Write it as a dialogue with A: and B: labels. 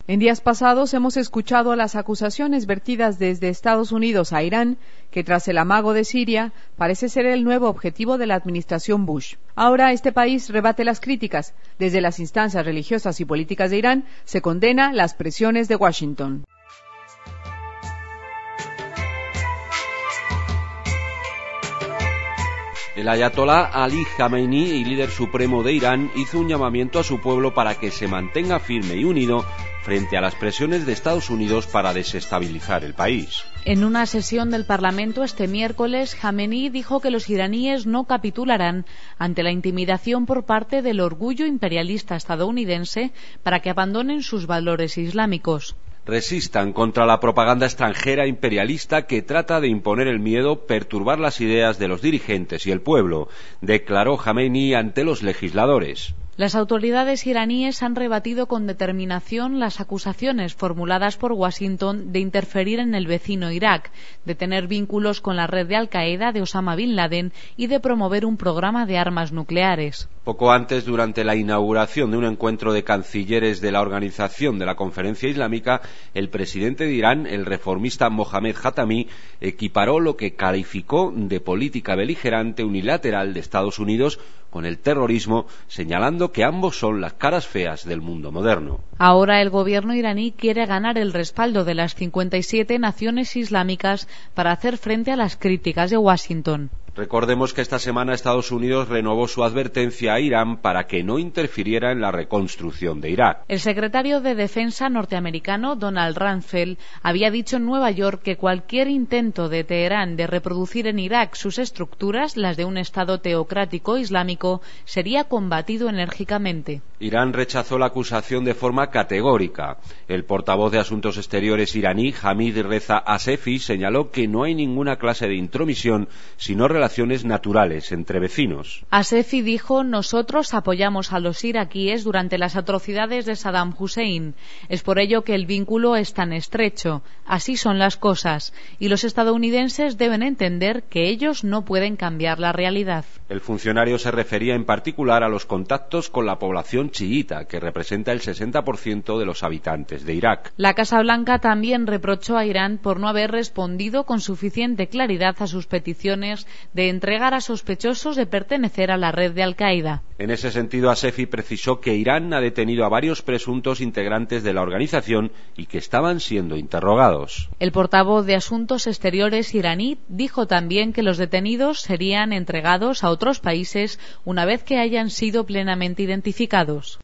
A: En días pasados hemos escuchado las acusaciones vertidas desde Estados Unidos a Irán, que tras el amago de Siria parece ser el nuevo objetivo de la administración Bush. Ahora este país rebate las críticas. Desde las instancias religiosas y políticas de Irán se condena las presiones de Washington.
B: El ayatolá Ali Jamenei, líder supremo de Irán, hizo un llamamiento a su pueblo para que se mantenga firme y unido frente a las presiones de Estados Unidos para desestabilizar el país.
C: En una sesión del Parlamento este miércoles, Jamenei dijo que los iraníes no capitularán ante la intimidación por parte del orgullo imperialista estadounidense para que abandonen sus valores islámicos.
B: Resistan contra la propaganda extranjera imperialista que trata de imponer el miedo, perturbar las ideas de los dirigentes y el pueblo, declaró Jamenei ante los legisladores.
C: Las autoridades iraníes han rebatido con determinación las acusaciones formuladas por Washington de interferir en el vecino Irak, de tener vínculos con la red de Al-Qaeda de Osama Bin Laden y de promover un programa de armas nucleares.
B: Poco antes, durante la inauguración de un encuentro de cancilleres de la Organización de la Conferencia Islámica, el presidente de Irán, el reformista Mohammad Khatami, equiparó lo que calificó de política beligerante unilateral de Estados Unidos con el terrorismo, señalando que ambos son las caras feas del mundo moderno.
C: Ahora el gobierno iraní quiere ganar el respaldo de las 57 naciones islámicas para hacer frente a las críticas de Washington.
B: Recordemos que esta semana Estados Unidos renovó su advertencia a Irán para que no interfiriera en la reconstrucción de Irak.
C: El secretario de Defensa norteamericano, Donald Rumsfeld, había dicho en Nueva York que cualquier intento de Teherán de reproducir en Irak sus estructuras, las de un Estado teocrático islámico, sería combatido enérgicamente.
B: Irán rechazó la acusación de forma categórica. El portavoz de Asuntos Exteriores iraní, Hamid Reza Asefi, señaló que no hay ninguna clase de intromisión, sino relaciones naturales entre vecinos.
C: Asefi dijo: nosotros apoyamos a los iraquíes durante las atrocidades de Saddam Hussein. Es por ello que el vínculo es tan estrecho. Así son las cosas. Y los estadounidenses deben entender que ellos no pueden cambiar la realidad.
B: El funcionario se refería en particular a los contactos con la población chiita, que representa el 60% de los habitantes de Irak.
C: La Casa Blanca también reprochó a Irán por no haber respondido con suficiente claridad a sus peticiones de entregar a sospechosos de pertenecer a la red de Al-Qaeda.
B: En ese sentido, Asefi precisó que Irán ha detenido a varios presuntos integrantes de la organización y que estaban siendo interrogados.
C: El portavoz de Asuntos Exteriores iraní dijo también que los detenidos serían entregados a otros países una vez que hayan sido plenamente identificados.